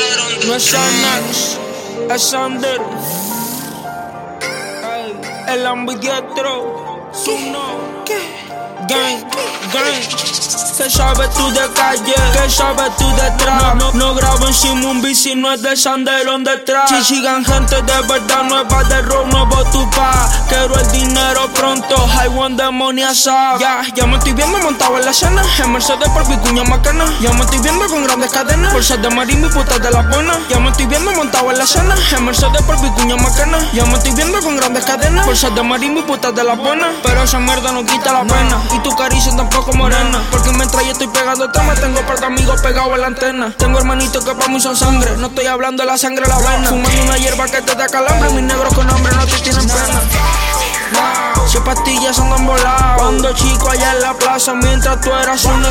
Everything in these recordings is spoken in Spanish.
No es Xanax, es Sandero. El ambidiestro, Zuno, gang, gang. ¿Qué sabes tú de calle? ¿Qué sabes tú de trap? No grabo encima un bici, no es de Sanderón detrás. Si sigan gente de verdad, nueva de rock, nuevo Tupac. Quiero el dinero pronto, I want the money asap. Ya me estoy viendo montado en la escena, en Mercedes por Vicuña Macana. Ya me estoy viendo con grandes cadenas, bolsas de marín y putas de la buena. Ya me estoy viendo montado en la escena, en Mercedes por Vicuña Macana. Ya me estoy viendo con grandes cadenas, bolsas de marín y putas de la buena. Pero esa mierda no quita la pena, y tu caricia tampoco morena. Porque mientras yo estoy pegando temas, tengo par de amigos pegados en la antena. Tengo hermanitos que pa' mí son sangre, no estoy hablando de la sangre, la vena. Fumando una hierba que te da calambre, mis negros con hambre no te tienen pena. Si pastillas andan voladas, cuando chico allá en la plaza, mientras tú eras un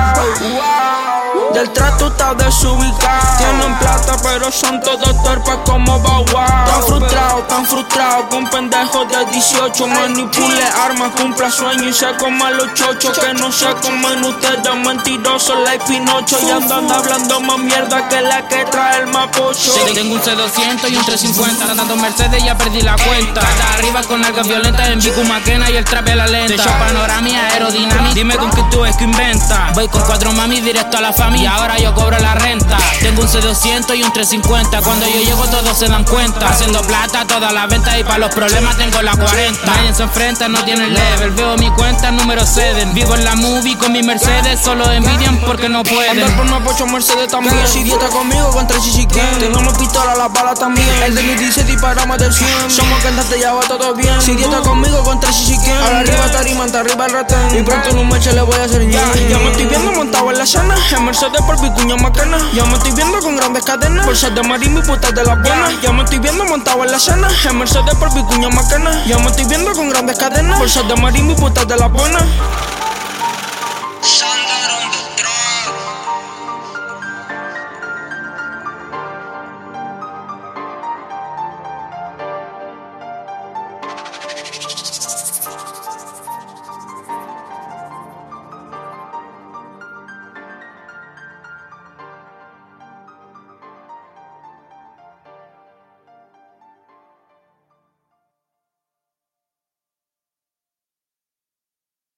scout. Del trato estás desubicado. Tienen plata pero son todos torpes como Bauau. Tan frustrado con pendejos de 18. Manipule armas, cumpla sueños y se coma los chochos. Que no se comen ustedes mentirosos like Pinocho. Y andan hablando más mierda que la que trae el mapocho. Tengo un C200 y un 350, andando Mercedes ya perdí la cuenta. Hasta arriba con algas violentas en Vicu Maquena y el trap de la lenta. Techo panoramia, aerodinámica, dime con qué tú es que inventa. Voy con 4 mami directo a la familia, ahora yo cobro la renta. Tengo un C200 y un 350, cuando yo llego todos se dan cuenta. Haciendo plata toda la venta y para los problemas tengo la 40. Nadie se enfrenta, no tiene level, veo mi cuenta número 7. Vivo en la movie con mi Mercedes, solo envidian porque no pueden. Andar por una pocho Mercedes también. Si dieta conmigo contra Chichi Ken. Tenemos pistola, las balas también. El de mi dice dispara más del 100. Somos cantantes, ya va todo bien. Si dieta conmigo contra Chichi Ken. A la arriba tarima, hasta arriba el ratén. Y pronto en un meche le voy a hacer ya me estoy viendo montado en la escena, en Mercedes por Vicuña Macana. Ya me estoy viendo con grandes cadenas, bolsas de marín y putas de las buenas. Ya me estoy viendo montado en la escena, en Mercedes por Vicuña Macana. Ya me estoy viendo con grandes cadenas, bolsas de marín y putas de las buenas.